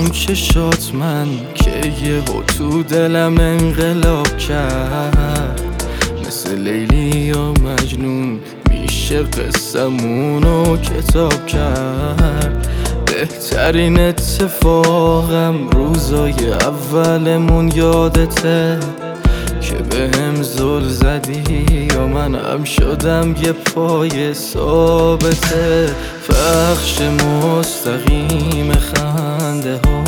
چشات من که یهو تو دلم انقلاب کرد، مثل لیلی یا مجنون میشه قصمونو کتاب کرد. بهترین اتفاقم روزای اولمون یادته که بهم زل زدی یا منم شدم یه پای ثابته. پخش مستقیم خنده ها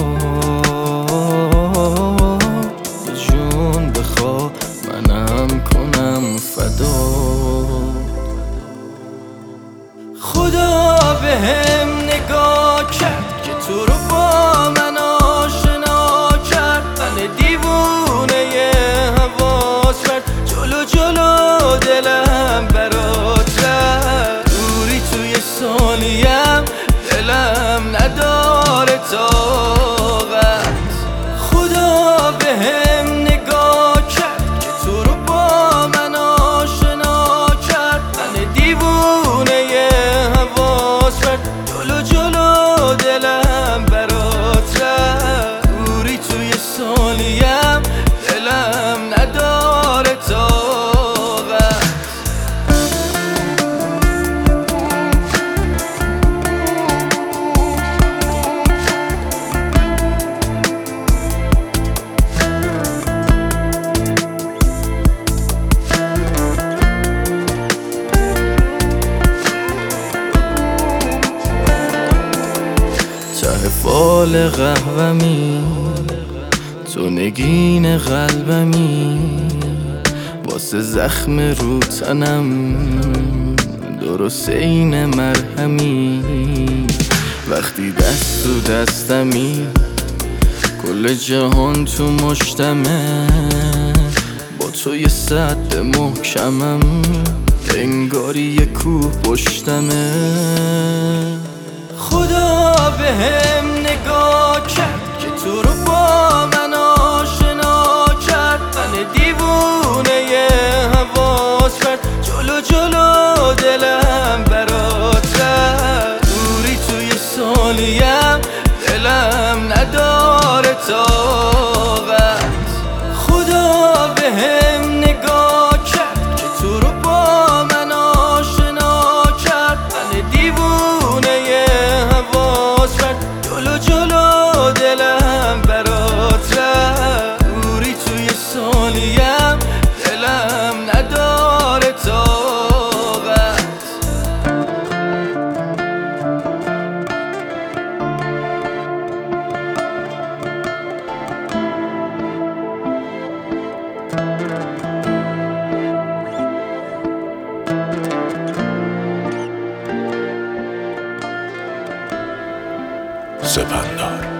جون بخوا منم کنم فدا. خدا بهم نگاه کرد که تو رو با من آشنا کرد، من دیوونه حواس کرد، جلو جلو دلم برات رفت. دوری توی ثانیم دلم نداره طاقت. خدا بهم نگاه کرد که تو رو با من آشنا کرد، من دیوونه حواس کرد، جلو جلو دلم برات رفت. دوری توی ثانیم دلم نداره طاقت. ته فال قهوه‌می تو نگین قلبمی، واسه زخم رو تنم درست این مرهمی. وقتی دست تو دستمی کل جهان تو مشتمه، با تو یه سد محکمم انگاری یه کوه پشتمه. خدا بهم نگاه کرد که تو رو با من آشنا کرد، من دیوونه حواس کرد، جلو جلو دلم برات رفت. دوری توی ثانیم دلم نداره طاقت. خدا بهم نگاه کرد که تو رو با من آشنا کرد، من دیوونه حواس کرد، جلو جلو دلم برات رفت. دوری توی ثانیم دلم نداره طاقت. سپندار.